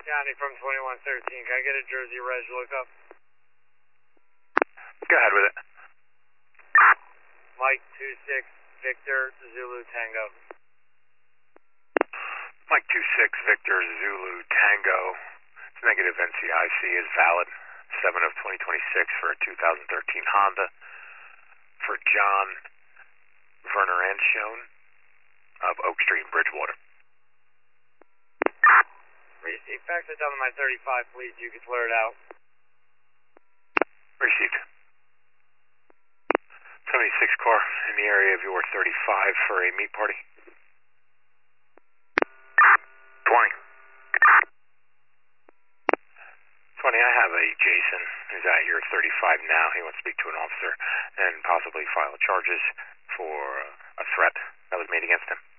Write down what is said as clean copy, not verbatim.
County from 2113. Can I get a Jersey Reg lookup? Go ahead with it. Mike 26 Victor Zulu Tango. Mike 26 Victor Zulu Tango. Its negative NCIC is valid. 7 of 2026 for a 2013 Honda. For John Werner Anshone of Oak Street, Bridgewater. Receipt. Fax it down to my 35, please. You can clear it out. Received. 76 car in the area of your 35 for a meet party. 20. 20, I have a Jason who's at your 35 now. He wants to speak to an officer and possibly file charges for a threat that was made against him.